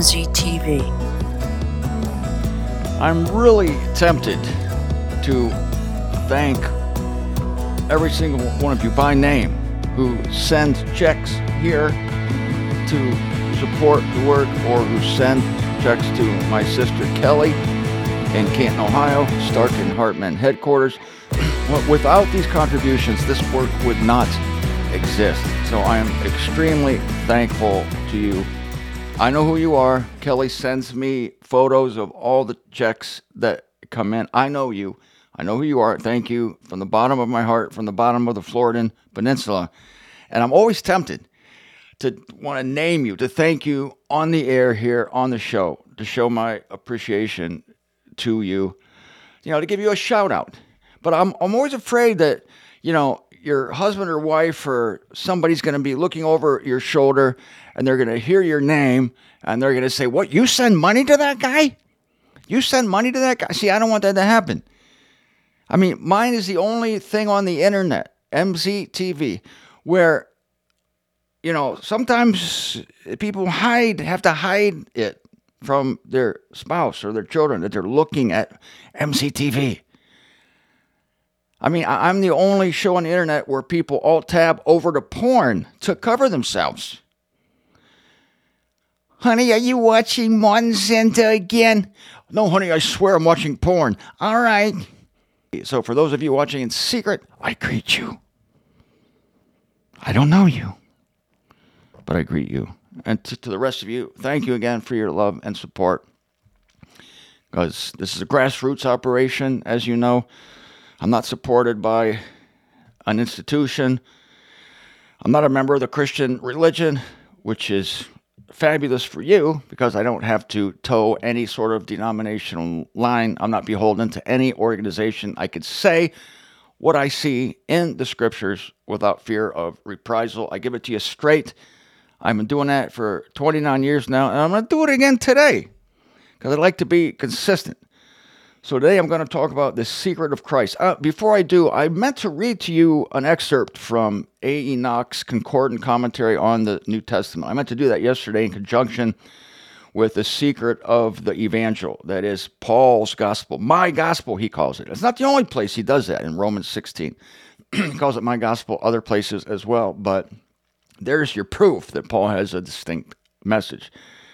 MZTV. I'm really tempted to thank every single one of you by name who send checks here to support the work, or who send checks to my sister Kelly in Canton, Ohio, Stark and Hartman headquarters. Without these contributions, this work would not exist. So I am extremely thankful to you. I know who you are. Kelly sends me photos of all the checks that come in. I know you. I know who you are. Thank you from the bottom of my heart, from the bottom of the Floridan Peninsula. And I'm always tempted to want to name you, to thank you on the air here on the show, to show my appreciation to you, to give you a shout out. But I'm always afraid that, your husband or wife or somebody's going to be looking over your shoulder and they're going to hear your name and they're going to say, "What, you send money to that guy? You send money to that guy?" See, I don't want that to happen. I mean, mine is the only thing on the internet, MZTV, where, sometimes people have to hide it from their spouse or their children that they're looking at MZTV. I mean, I'm the only show on the internet where people alt-tab over to porn to cover themselves. "Honey, are you watching Martin Center again?" "No, honey, I swear I'm watching porn." "All right." So for those of you watching in secret, I greet you. I don't know you, but I greet you. And to the rest of you, thank you again for your love and support. Because this is a grassroots operation, as you know. I'm not supported by an institution. I'm not a member of the Christian religion, which is fabulous for you because I don't have to toe any sort of denominational line. I'm not beholden to any organization. I could say what I see in the scriptures without fear of reprisal. I give it to you straight. I've been doing that for 29 years now, and I'm going to do it again today because I like to be consistent. So today I'm going to talk about the secret of Christ. Before I do, I meant to read to you an excerpt from A.E. Knox' concordant commentary on the New Testament. I meant to do that yesterday in conjunction with the secret of the evangel, that is Paul's gospel. My gospel, he calls it. It's not the only place he does that in Romans 16. He calls it my gospel, other places as well. But there's your proof that Paul has a distinct message.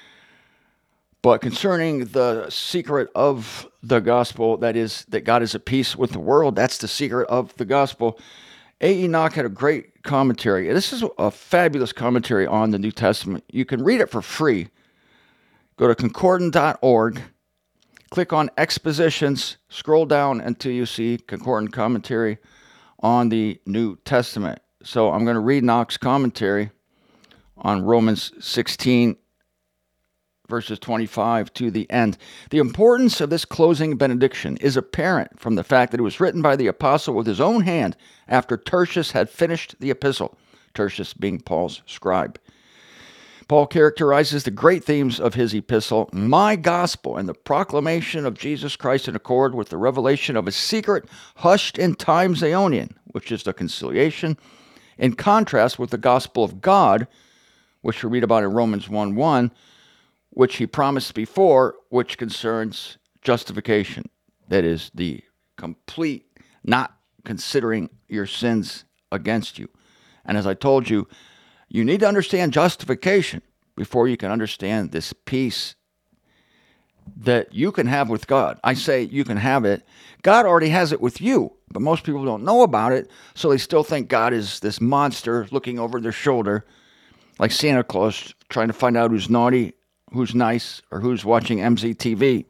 But concerning the secret of the gospel, that is, that God is at peace with the world, that's the secret of the gospel. A.E. Knox had a great commentary. This is a fabulous commentary on the New Testament. You can read it for free. Go to concordant.org, click on expositions, scroll down until you see concordant commentary on the New Testament. So I'm going to read Knox' commentary on Romans 16, verses 25 to the end. The importance of this closing benediction is apparent from the fact that it was written by the apostle with his own hand after Tertius had finished the epistle, Tertius being Paul's scribe. Paul characterizes the great themes of his epistle, my gospel, and the proclamation of Jesus Christ in accord with the revelation of a secret hushed in times aeonian, which is the conciliation, in contrast with the gospel of God, which we read about in Romans 1:1, which he promised before, which concerns justification. That is, the complete not considering your sins against you. And as I told you, you need to understand justification before you can understand this peace that you can have with God. I say you can have it. God already has it with you, but most people don't know about it, so they still think God is this monster looking over their shoulder, like Santa Claus trying to find out who's naughty, who's nice, or who's watching MZTV.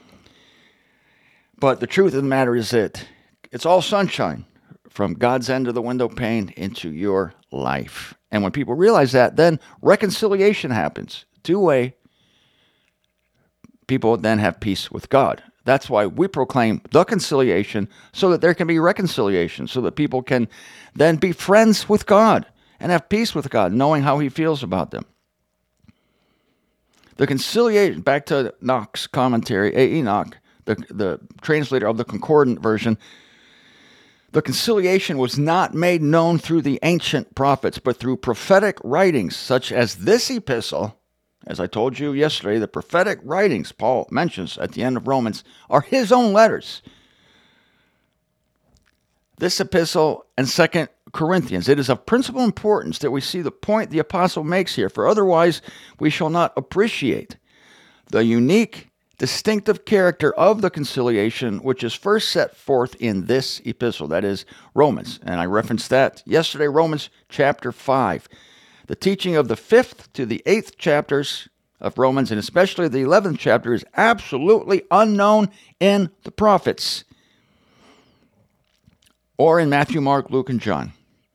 But the truth of the matter is that it's all sunshine from God's end of the window pane into your life. And when people realize that, then reconciliation happens. Two-way. People then have peace with God. That's why we proclaim the conciliation, so that there can be reconciliation, so that people can then be friends with God and have peace with God, knowing how he feels about them. The conciliation, back to Knox' commentary, A.E. Knox, the translator of the concordant version, the conciliation was not made known through the ancient prophets, but through prophetic writings such as this epistle As I told you yesterday, the prophetic writings Paul mentions at the end of Romans are his own letters. This epistle and 2 Corinthians, it is of principal importance that we see the point the apostle makes here, for otherwise we shall not appreciate the unique, distinctive character of the conciliation, which is first set forth in this epistle, that is, Romans. And I referenced that yesterday, Romans chapter 5. The teaching of the 5th to the 8th chapters of Romans, and especially the 11th chapter, is absolutely unknown in the prophets, or in Matthew, Mark, Luke, and John.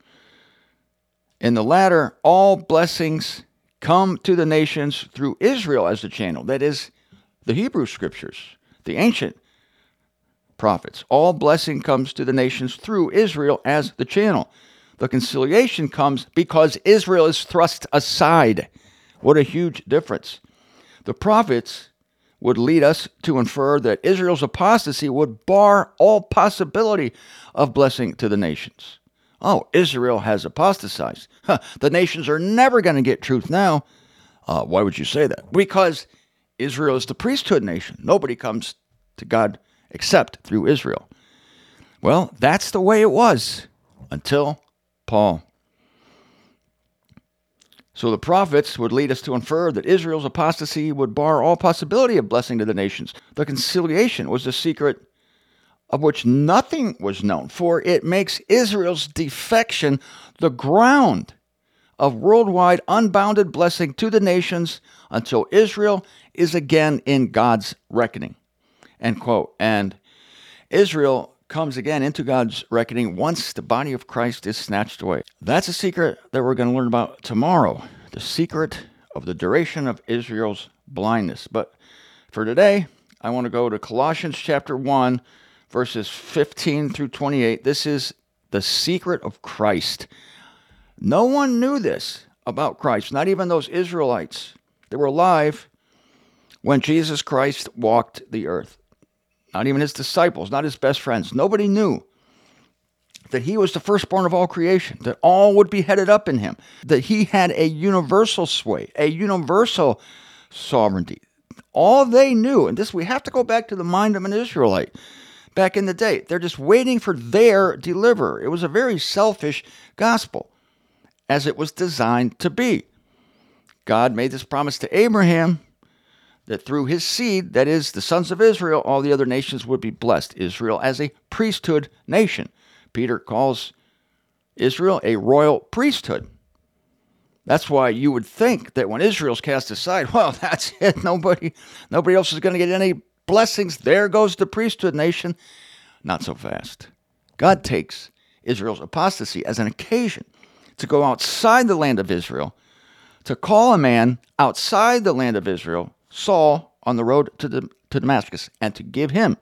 In the latter, all blessings come to the nations through Israel as the channel. That is, the Hebrew Scriptures, the ancient prophets. All blessing comes to the nations through Israel as the channel. The conciliation comes because Israel is thrust aside. What a huge difference. The prophets would lead us to infer that Israel's apostasy would bar all possibility of blessing to the nations. Oh, Israel has apostatized. The nations are never going to get truth now. Why would you say that? Because Israel is the priesthood nation. Nobody comes to God except through Israel. Well, that's the way it was until Paul. So the prophets would lead us to infer that Israel's apostasy would bar all possibility of blessing to the nations. The conciliation was the secret of which nothing was known, for it makes Israel's defection the ground of worldwide unbounded blessing to the nations until Israel is again in God's reckoning. End quote. And Israel comes again into God's reckoning once the body of Christ is snatched away. That's a secret that we're going to learn about tomorrow, the secret of the duration of Israel's blindness. But for today, I want to go to Colossians chapter 1, verses 15 through 28. This is the secret of Christ. No one knew this about Christ, not even those Israelites that were alive when Jesus Christ walked the earth. Not even his disciples, not his best friends. Nobody knew that he was the firstborn of all creation, that all would be headed up in him, that he had a universal sway, a universal sovereignty. All they knew, and this we have to go back to the mind of an Israelite back in the day. They're just waiting for their deliverer. It was a very selfish gospel, as it was designed to be. God made this promise to Abraham that through his seed, that is, the sons of Israel, all the other nations would be blessed. Israel as a priesthood nation. Peter calls Israel a royal priesthood. That's why you would think that when Israel's cast aside, well, that's it. Nobody else is going to get any blessings. There goes the priesthood nation. Not so fast. God takes Israel's apostasy as an occasion to go outside the land of Israel, to call a man outside the land of Israel, Saul, on the road to Damascus, and to give him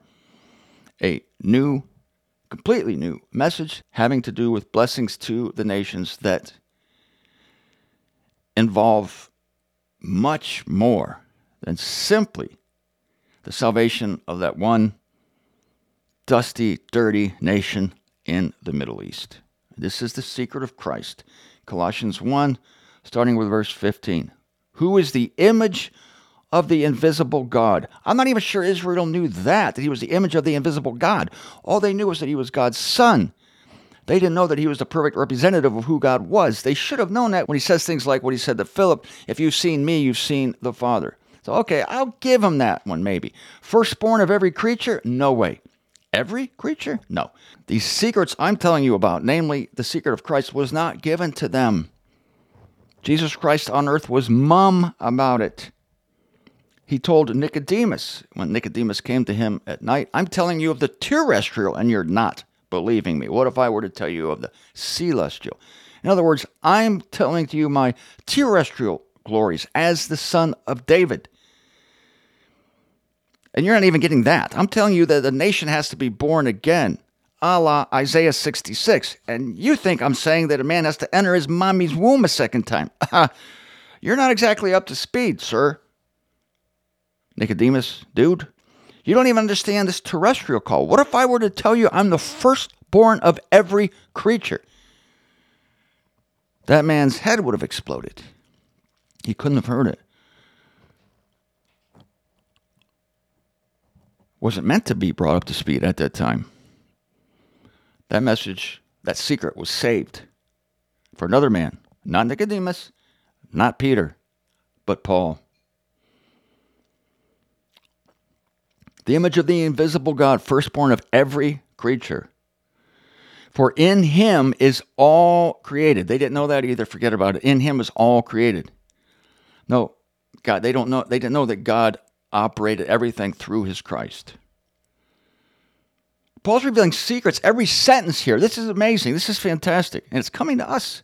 a new, completely new message having to do with blessings to the nations that involve much more than simply the salvation of that one dusty, dirty nation in the Middle East. This is the secret of Christ. Colossians 1, starting with verse 15. Who is the image of the invisible God? I'm not even sure Israel knew that he was the image of the invisible God. All they knew was that he was God's son. They didn't know that he was the perfect representative of who God was. They should have known that when he says things like what he said to Philip, if you've seen me, you've seen the Father. So, okay, I'll give him that one maybe. Firstborn of every creature? No way. Every creature? No. These secrets I'm telling you about, namely the secret of Christ, was not given to them. Jesus Christ on earth was mum about it. He told Nicodemus, when Nicodemus came to him at night, I'm telling you of the terrestrial, and you're not believing me. What if I were to tell you of the celestial? In other words, I'm telling to you my terrestrial glories as the son of David. And you're not even getting that. I'm telling you that the nation has to be born again, a la Isaiah 66. And you think I'm saying that a man has to enter his mommy's womb a second time. You're not exactly up to speed, sir. Nicodemus, dude, you don't even understand this terrestrial call. What if I were to tell you I'm the firstborn of every creature? That man's head would have exploded. He couldn't have heard it. wasn't meant to be brought up to speed at that time. That message, that secret was saved for another man, not Nicodemus, not Peter, but Paul. The image of the invisible God, firstborn of every creature. For in him is all created. They didn't know that either. Forget about it. In him is all created. No, God, they didn't know that God operated everything through his Christ. Paul's revealing secrets every sentence here. This is amazing. This is fantastic. And it's coming to us.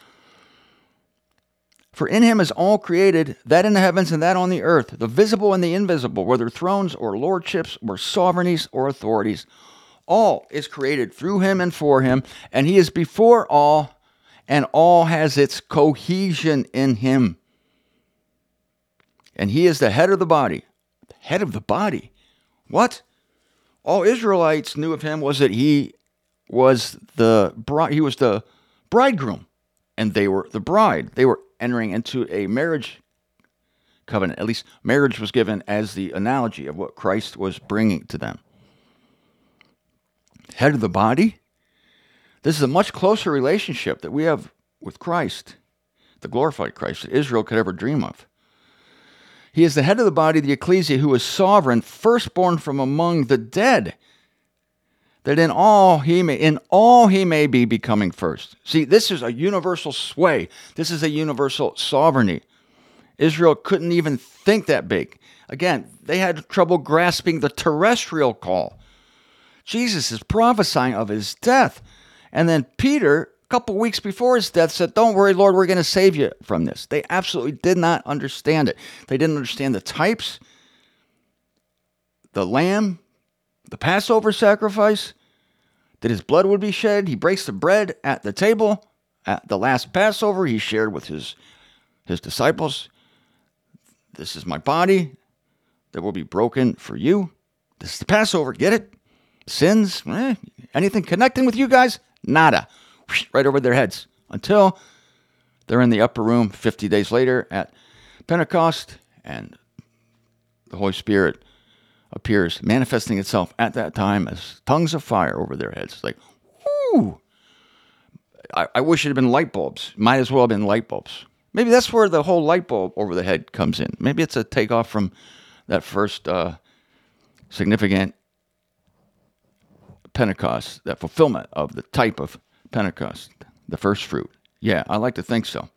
For in him is all created, that in the heavens and that on the earth, the visible and the invisible, whether thrones or lordships or sovereignties or authorities. All is created through him and for him, and he is before all, and all has its cohesion in him. And he is the head of the body. The head of the body? What? All Israelites knew of him was that he was the bridegroom, and they were the bride. They were entering into a marriage covenant. At least marriage was given as the analogy of what Christ was bringing to them. Head of the body? This is a much closer relationship that we have with Christ, the glorified Christ, that Israel could ever dream of. He is the head of the body, the ecclesia, who is sovereign, firstborn from among the dead, that in all he may be becoming first. See, this is a universal sway. This is a universal sovereignty. Israel couldn't even think that big. Again, they had trouble grasping the terrestrial call. Jesus is prophesying of his death. And then Peter, a couple weeks before his death, said, "Don't worry, Lord, we're going to save you from this." They absolutely did not understand it. They didn't understand the types, the lamb, the Passover sacrifice, that his blood would be shed. He breaks the bread at the table. At the last Passover, he shared with his disciples, "This is my body that will be broken for you." This is the Passover. Get it? Sins? Anything connecting with you guys? Nada. Right over their heads. Until they're in the upper room 50 days later at Pentecost, and the Holy Spirit appears, manifesting itself at that time as tongues of fire over their heads. It's like, whoo! I wish it had been light bulbs. Might as well have been light bulbs. Maybe that's where the whole light bulb over the head comes in. Maybe it's a takeoff from that first significant Pentecost, that fulfillment of the type of Pentecost, the first fruit. Yeah, I like to think so.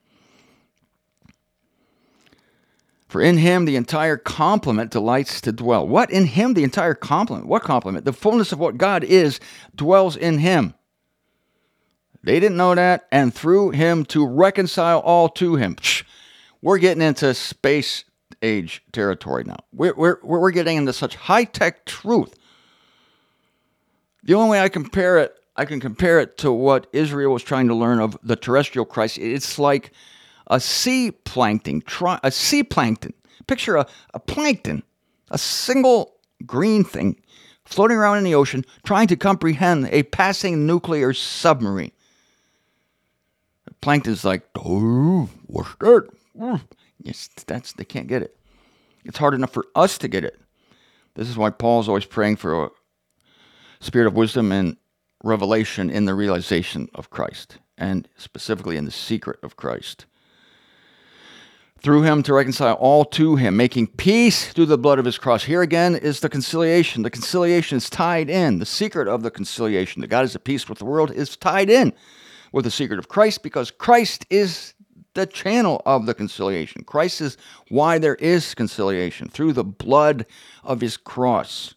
For in him the entire complement delights to dwell. What? In him the entire complement? What complement? The fullness of what God is dwells in him. They didn't know that, and through him to reconcile all to him. We're getting into space age territory now. We're getting into such high-tech truth. The only way I can compare it to what Israel was trying to learn of the terrestrial Christ. It's like a sea plankton. Picture a plankton, a single green thing floating around in the ocean, trying to comprehend a passing nuclear submarine. The plankton's like, "Oh, what's that?" Yes, they can't get it. It's hard enough for us to get it. This is why Paul's always praying for a spirit of wisdom and revelation in the realization of Christ, and specifically in the secret of Christ. Through him to reconcile all to him, making peace through the blood of his cross. Here again is the conciliation. The conciliation is tied in. The secret of the conciliation, that God is at peace with the world, is tied in with the secret of Christ, because Christ is the channel of the conciliation. Christ is why there is conciliation, through the blood of his cross.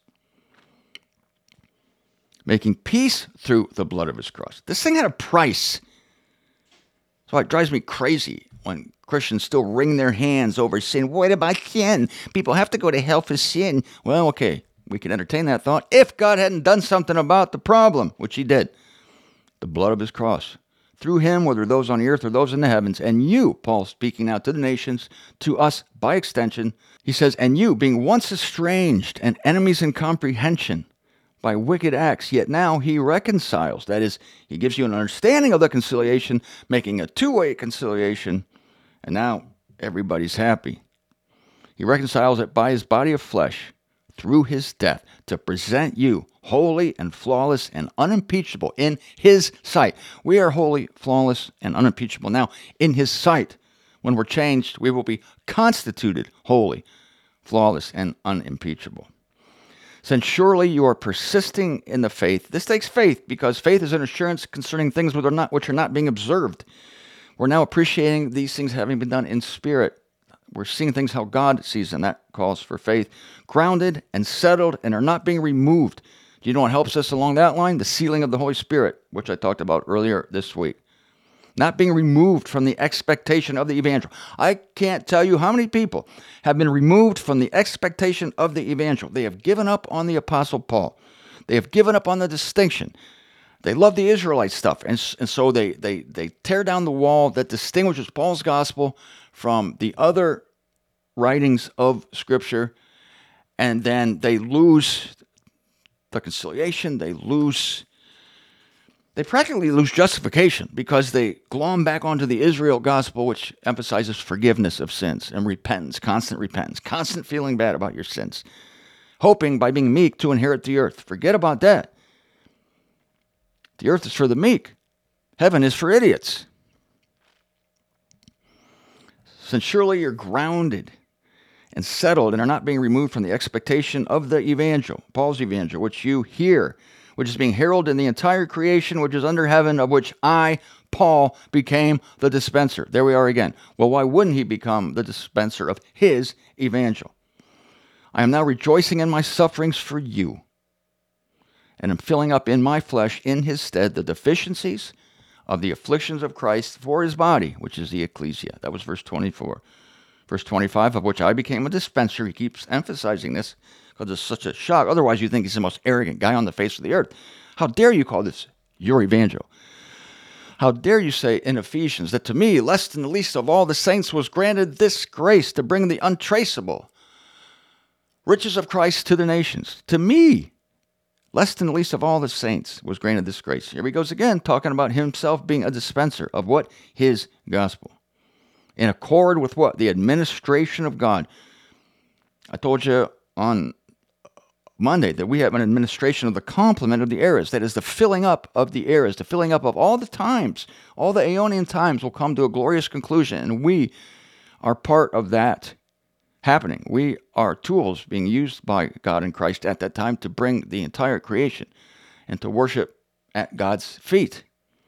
Making peace through the blood of his cross. This thing had a price. So it drives me crazy when Christians still wring their hands over sin. What about sin? People have to go to hell for sin. Well, okay, we can entertain that thought if God hadn't done something about the problem, which he did. The blood of his cross. Through him, whether those on the earth or those in the heavens, and you, Paul speaking out to the nations, to us by extension, he says, and you, being once estranged and enemies in comprehension, by wicked acts, yet now he reconciles. That is, he gives you an understanding of the conciliation, making a two-way conciliation, and now everybody's happy. He reconciles it by his body of flesh through his death to present you holy and flawless and unimpeachable in his sight. We are holy, flawless, and unimpeachable now in his sight. When we're changed, we will be constituted holy, flawless, and unimpeachable. Since surely you are persisting in the faith, this takes faith because faith is an assurance concerning things which are not being observed. We're now appreciating these things having been done in spirit. We're seeing things how God sees them. That calls for faith. Grounded and settled and are not being removed. Do you know what helps us along that line? The sealing of the Holy Spirit, which I talked about earlier this week. Not being removed from the expectation of the evangel. I can't tell you how many people have been removed from the expectation of the evangel. They have given up on the Apostle Paul. They have given up on the distinction. They love the Israelite stuff, and so they tear down the wall that distinguishes Paul's gospel from the other writings of Scripture, and then they lose the conciliation. They practically lose justification because they glom back onto the Israel gospel, which emphasizes forgiveness of sins and repentance, constant feeling bad about your sins, hoping by being meek to inherit the earth. Forget about that. The earth is for the meek. Heaven is for idiots. Since surely you're grounded and settled and are not being removed from the expectation of the evangel, Paul's evangel, which you hear, which is being heralded in the entire creation, which is under heaven, of which I, Paul, became the dispenser. There we are again. Well, why wouldn't he become the dispenser of his evangel? I am now rejoicing in my sufferings for you, and am filling up in my flesh in his stead the deficiencies of the afflictions of Christ for his body, which is the ecclesia. That was verse 24. Verse 25, of which I became a dispenser. He keeps emphasizing this because it's such a shock. Otherwise, you think he's the most arrogant guy on the face of the earth. How dare you call this your evangel? How dare you say in Ephesians that to me, less than the least of all the saints, was granted this grace to bring the untraceable riches of Christ to the nations. To me, less than the least of all the saints, was granted this grace. Here he goes again, talking about himself being a dispenser of what? His gospel. In accord with what? The administration of God. I told you on Monday that we have an administration of the complement of the eras. That is the filling up of the eras, the filling up of all the times. All the Aeonian times will come to a glorious conclusion, and we are part of that happening. We are tools being used by God and Christ at that time to bring the entire creation and to worship at God's feet.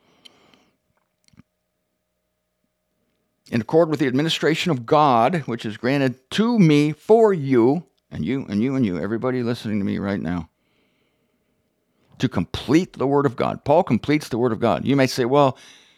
In accord with the administration of God, which is granted to me for you, and you, and you, and you, everybody listening to me right now, to complete the Word of God. Paul completes the Word of God. You may say, well,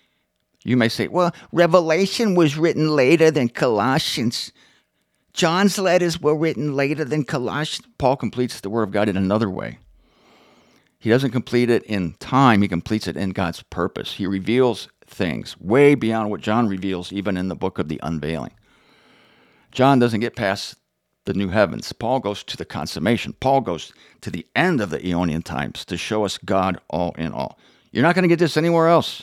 Revelation was written later than Colossians. John's letters were written later than Colossians. Paul completes the Word of God in another way. He doesn't complete it in time. He completes it in God's purpose. He reveals things way beyond what John reveals even in the book of the unveiling. John doesn't get past the new heavens. Paul goes to the consummation. Paul goes to the end of the Aeonian times to show us God all in all. You're not going to get this anywhere else.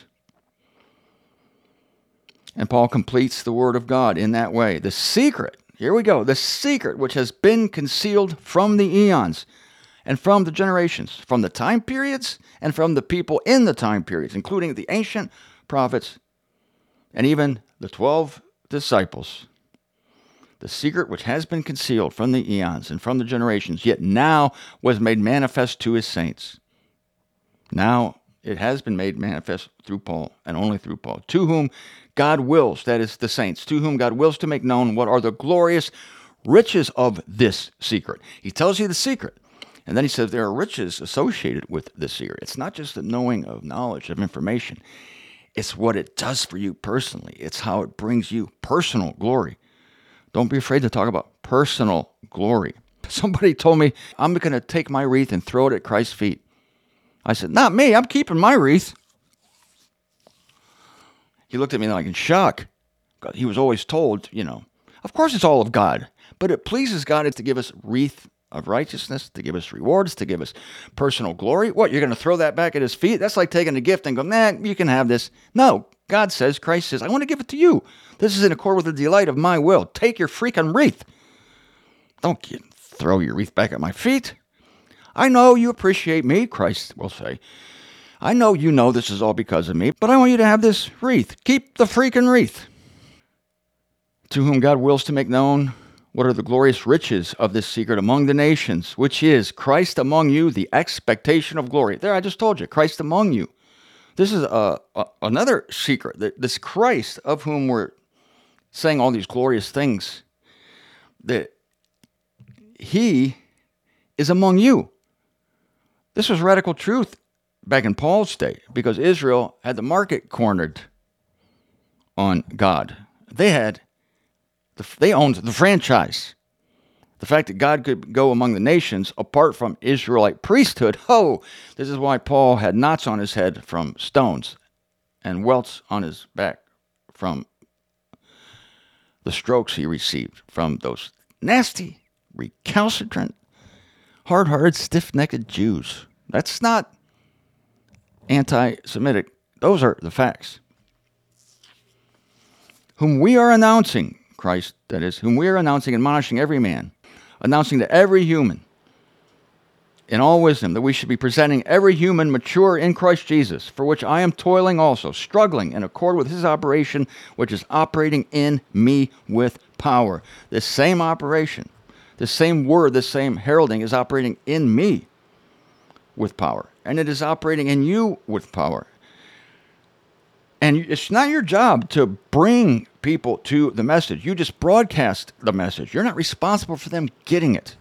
And Paul completes the Word of God in that way. The secret, here we go, the secret which has been concealed from the eons and from the generations, from the time periods and from the people in the time periods, including the ancient prophets and even the 12 disciples. The secret which has been concealed from the eons and from the generations, yet now was made manifest to his saints. Now it has been made manifest through Paul and only through Paul, to whom God wills, that is the saints, to whom God wills to make known what are the glorious riches of this secret. He tells you the secret, and then he says there are riches associated with this secret. It's not just the knowing of knowledge, of information. It's what it does for you personally. It's how it brings you personal glory. Don't be afraid to talk about personal glory. Somebody told me, I'm going to take my wreath and throw it at Christ's feet. I said, not me, I'm keeping my wreath. He looked at me like in shock. He was always told, of course it's all of God, but it pleases God to give us wreath of righteousness, to give us rewards, to give us personal glory. What, you're going to throw that back at his feet? That's like taking a gift and go, you can have this. No, God says, Christ says, I want to give it to you. This is in accord with the delight of my will. Take your freaking wreath. Don't throw your wreath back at my feet. I know you appreciate me, Christ will say. I know you know this is all because of me, but I want you to have this wreath. Keep the freaking wreath. To whom God wills to make known what are the glorious riches of this secret among the nations, which is Christ among you, the expectation of glory. There, I just told you, Christ among you. This is another secret. This Christ of whom we're saying all these glorious things, that he is among you. This was radical truth back in Paul's day, because Israel had the market cornered on God. They owned the franchise. The fact that God could go among the nations apart from Israelite priesthood, this is why Paul had knots on his head from stones and welts on his back from the strokes he received from those nasty, recalcitrant, hard-hearted, stiff-necked Jews. That's not anti-Semitic. Those are the facts. Whom we are announcing, Christ, that is, whom we are announcing, admonishing every man, announcing to every human, in all wisdom, that we should be presenting every human mature in Christ Jesus, for which I am toiling also, struggling in accord with his operation, which is operating in me with power. This same operation, this same word, this same heralding is operating in me with power. And it is operating in you with power. And it's not your job to bring people to the message. You just broadcast the message. You're not responsible for them getting it.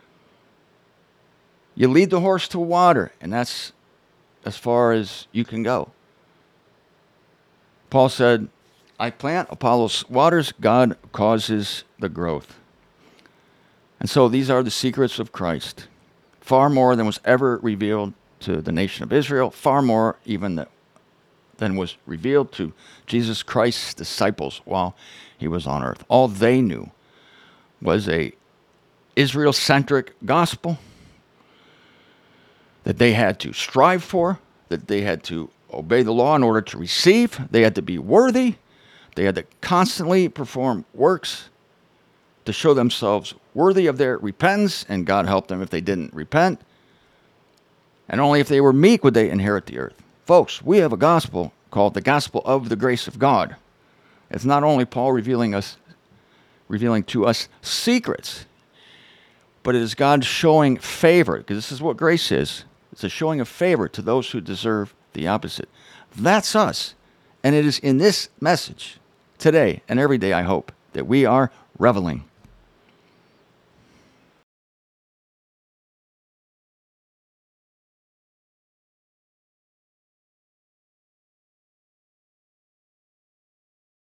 You lead the horse to water, and that's as far as you can go. Paul said, I plant, Apollos waters, God causes the growth. And so these are the secrets of Christ. Far more than was ever revealed to the nation of Israel, far more even than was revealed to Jesus Christ's disciples while he was on earth. All they knew was a Israel-centric gospel that they had to strive for, that they had to obey the law in order to receive. They had to be worthy. They had to constantly perform works to show themselves worthy of their repentance, and God helped them if they didn't repent. And only if they were meek would they inherit the earth. Folks, we have a gospel called the gospel of the grace of God. It's not only Paul revealing to us secrets, but it is God showing favor, because this is what grace is. It's a showing of favor to those who deserve the opposite. That's us. And it is in this message today and every day, I hope, that we are reveling.